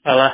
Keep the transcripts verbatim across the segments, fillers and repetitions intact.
Hello?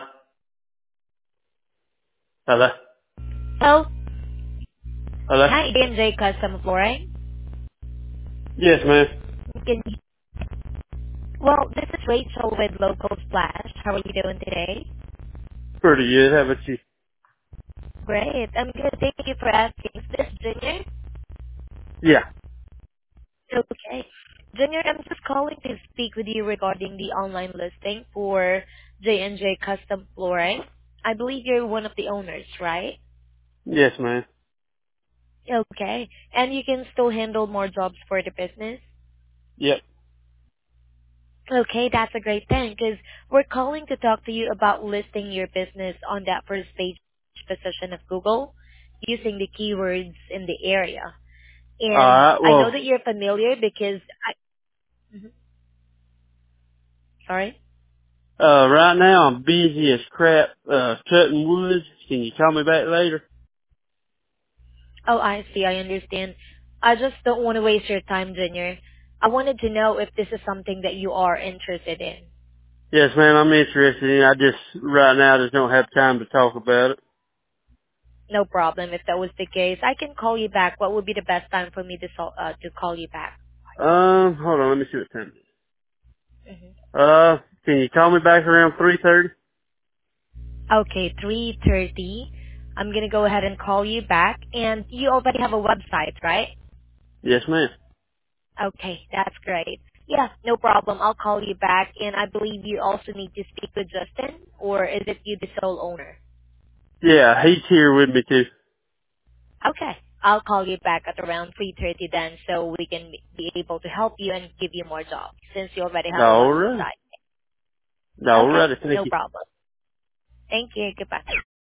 Hello? Oh, Hello? hi, D and J Custom Flooring. Yes, ma'am. Can, well, this is Rachel with Local Splash. How are you doing today? Pretty good. How about you? Great. I'm good. Thank you for asking. Is this Junior? Yeah. Okay. Junior, I'm just calling to speak with you regarding the online listing for J and J Custom Flooring. I believe you're one of the owners, right? Yes, ma'am. Okay. And you can still handle more jobs for the business? Yep. Okay, that's a great thing because we're calling to talk to you about listing your business on that first page position of Google using the keywords in the area. And Alright, I know well, that you're familiar because I, Mhm. sorry? uh, right now I'm busy as crap, uh, cutting wood. Can you call me back later? Oh, I see. I understand. I just don't want to waste your time, Junior. I wanted to know if this is something that you are interested in. Yes, ma'am, I'm interested in it. I just, right now, just don't have time to talk about it. No problem. If that was the case, I can call you back. What would be the best time for me to sol- uh, to call you back? Um, hold on, let me see what time it is. Mhm. Uh, can you call me back around three thirty? Okay, three thirty. I'm going to go ahead and call you back. And you already have a website, right? Yes, ma'am. Okay, that's great. Yeah, no problem. I'll call you back. And I believe you also need to speak with Justin, or is it you the sole owner? Yeah, he's here with me too. Okay, I'll call you back at around three thirty then so we can be able to help you and give you more jobs since you already have a Alright. website. Okay, Alright, thank no you. problem. Thank you. Goodbye.